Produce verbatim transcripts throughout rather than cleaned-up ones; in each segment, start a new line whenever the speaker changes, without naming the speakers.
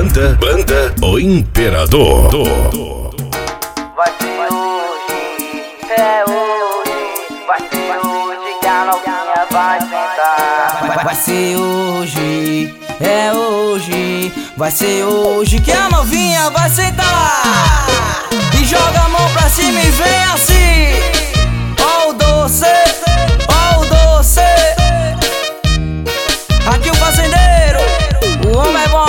Banda, banda, o Imperador.
Vai ser hoje, é hoje. Vai ser hoje que a novinha vai sentar.
Vai, vai ser hoje, é hoje. Vai ser hoje que a novinha vai sentar. E joga a mão pra cima e vem assim. Ó o doce, ó o doce. Aqui o fazendeiro, o homem é bom.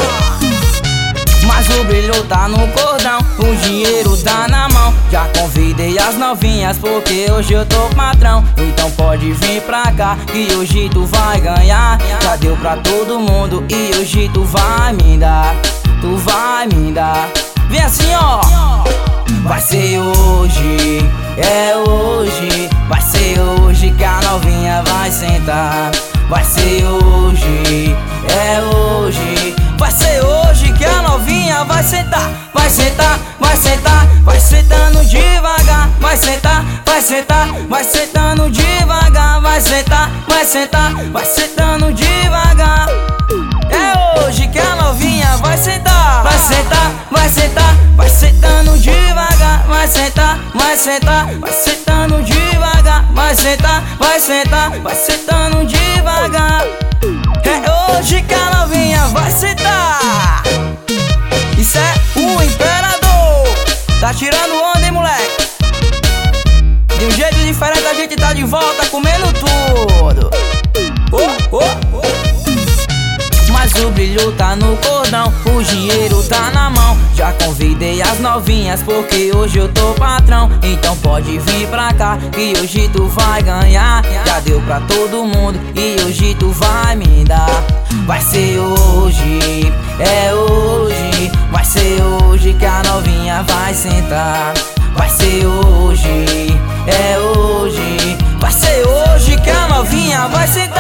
Mas o brilho tá no cordão, o dinheiro tá na mão. Já convidei as novinhas porque hoje eu tô patrão. Então pode vir pra cá que hoje tu vai ganhar. Já deu pra todo mundo e hoje tu vai me dar. Tu vai me dar. Vem assim ó. Vai ser hoje, é hoje. Vai ser hoje que a novinha vai sentar. Vai ser hoje, é hoje. Vai ser hoje que a novinha vai sentar. Vai sentar, vai sentar, vai sentando devagar. Vai sentar, vai sentar, vai sentando devagar. Vai sentar, vai sentar, vai sentando devagar. É hoje que a novinha vai sentar. Vai sentar, vai sentar, vai sentando devagar. Vai sentar, vai sentar, vai sentando devagar. Vai sentar, vai sentar, vai sentando devagar. É hoje que a novinha vai sentar. Isso é o Imperador. Tá tirando onda, hein, moleque? De um jeito diferente a gente tá de volta comendo tudo. Oh, oh, oh. Mas o brilho tá no cordão, o dinheiro tá na mão. Já convidei as novinhas porque hoje eu tô patrão. Então pode vir pra cá que hoje tu vai ganhar. Já deu pra todo mundo e hoje tu vai me dar. Vai ser hoje, é hoje. Vai ser hoje que a novinha vai sentar. Vai ser hoje, é hoje. Vai ser hoje que a novinha vai sentar.